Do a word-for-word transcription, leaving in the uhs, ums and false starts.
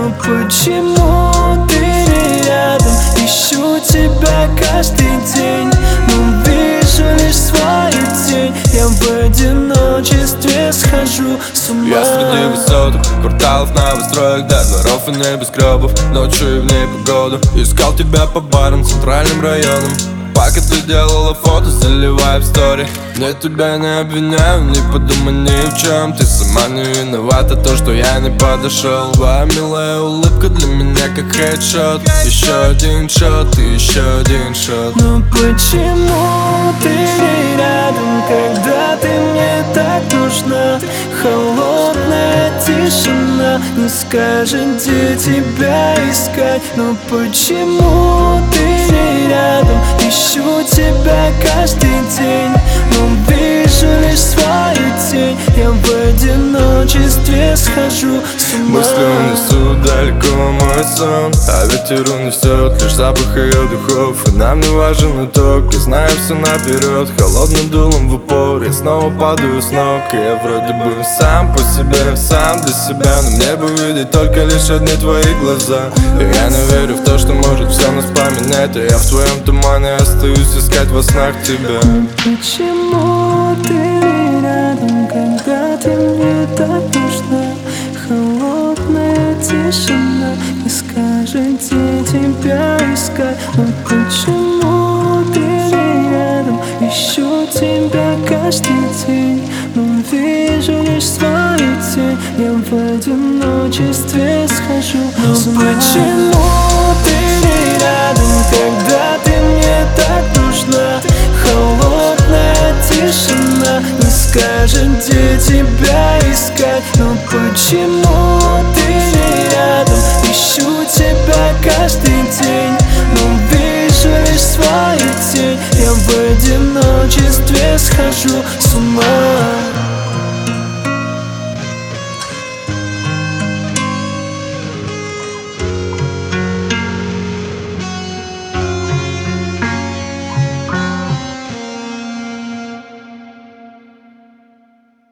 Но почему ты не рядом? Ищу тебя каждый день, но вижу лишь свою тень. Я в одиночестве схожу с ума. Я среди высоток, кварталов новостроек, до дворов и небоскребов, ночью и в непогоду искал тебя по барам, центральным районам. Пока ты делала фото, заливая в стори. Я тебя не обвиняю, не подумай ни в чем. Ты сама не виновата, то, что я не подошел. Твоя милая улыбка для меня как хедшот. Еще один шот и еще один шот. Но почему ты не рядом, когда ты мне так нужна? Холодная тишина не скажет, где тебя искать. Но почему ты не рядом? Ищу тебя каждый день, но вижу лишь свою тень. Я в одиночестве схожу с ума. Мысли унесут далеко мой сон, а ветер унесет лишь запах ее духов. И нам не важен итог, я знаю все наперед. Холодным дулом в упор я снова падаю с ног. И я вроде бы сам по себе, сам для себя, но мне бы видеть только лишь одни твои глаза. И я не верю в то, что может все нас поменять, а я в твоем тумане остаюсь искать во снах тебя. Почему ты не рядом, когда ты мне так нужна? Холодная тишина не скажет, где тебя искать. Но почему ты не рядом? Ищу тебя каждый день, но вижу лишь свою тень. Я в одиночестве схожу с ума. Почему ты не рядом, когда ты мне так нужна? Холодная тишина не скажет, где тебя искать. Но почему ты не рядом? Ищу тебя каждый день, но вижу лишь свою тень. Я в одиночестве схожу с ума.